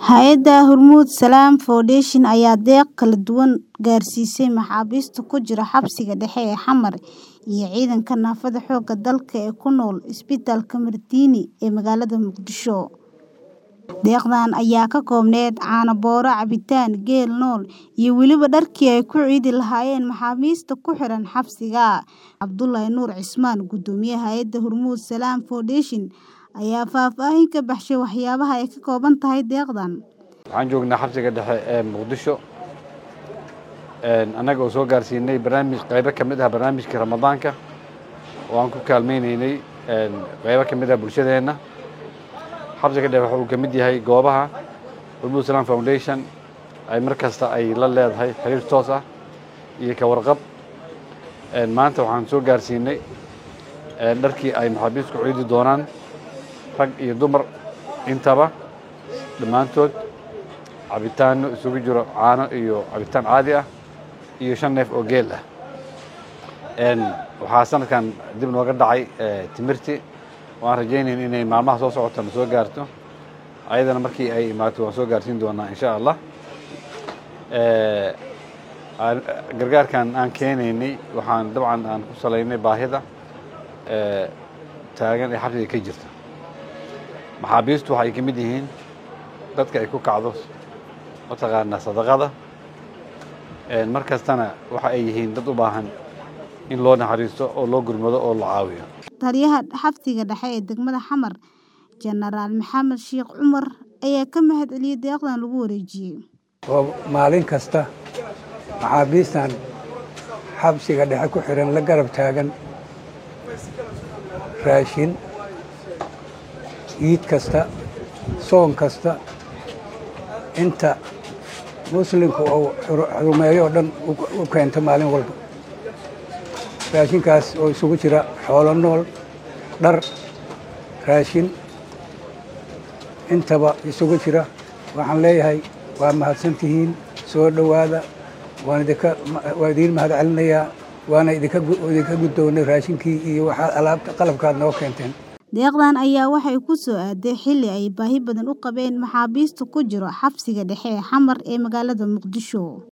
Hay'adda Hormuud Salaam Foundation ayaa deeq kala duwan gaarsiisay maxaabiista ku jira xabsiga dhexe ee Xamar iyo ciidanka naafada xoogga dalka ee ku nool isbitaalka Martini ee magaalada Muqdisho. Deeqdan ayaa ka koobneyd caano booro, cabitaan, geel nool iyo weliba dharkii ay ku ciidi lahaayeen maxaabiista ku xiran xabsiga. Cabdullaahi Nuur Cismaan, Guddoomiyaha Hay'adda Hormuud Salaam Foundation, ayaa faahfaahin ka baxshay waxyaabaha ay ka kooban tahay deeqdan. Waxaan joognaa xabsiga dhexe ee Muqdisho annaga oo soo gaarsiinay qaybo ka mid ah barnaamijka Ramadaanka oo aan ku kaalmaynaynay qaybo ka mid ah bulshadeena. Xabsiga dhexe wuxuu ka mid yahay goobaha Hormuud Salaam Foundation ay mar kasta ay la leedahay xiriir toos ah iyo ka warqab. Maanta waxaan soo gaarsiinay dharkii ay maxaabiisku ku ciidi doonaan, rag iyo dumar intaba dhammaantood, cabitaano isugu jiro caano iyo cabitaan caadi ah iyo 5 neef oo geel ah. Waxaa sanadkan dib nooga dhacay timirti. Waan rajaynaynaa inay maalmaha soo socotana soo gaarto, ayadana markii ay imaato waan soo gaarsiin doonaa insha Allah. Gargaarkan aan keenaynay waxaan dabcan aan ku salaynay baahida taagan ee xabsiga ka jirta. Maxaabiistu waxay ka mid yihiin dadka ay ku kacdo mataqaanaa sadaqada, mar kastana waxa ay yihiin dad u baahan in loo naxariisto oo loo gurmado oo la caawiyo. Taliyaha xabsiga dhexe ee degmada Xamar, Jenaraal Maxamed Sheekh Cumar, ayaa ka mahadceliyay deeqdan lagu wareejiyay. Maalin kasta maxaabiistan xabsiga dhexe ku xiran la garab taagan raashin, ciid kasta, soon kasta, inta muslimku uu xurumeeyo oo dhan u keento maalin walba. Raashinkaas oo isugu jira xoolo nool, dhar, raashin, intaba isugu jira. Waxaan leeyahay waa mahadsantihiin, soo dhowaada, waan idiin mahadcelinayaa, waana idinka guddoonnay raashinkii iyo waxaad qalabkaad noo keenteen. Deeqdan ayaa waxay ku soo aaday xilli ay baahi badan u qabeen maxaabiista ku jira xabsiga dhexe ee Xamar ee magaalada Muqdisho.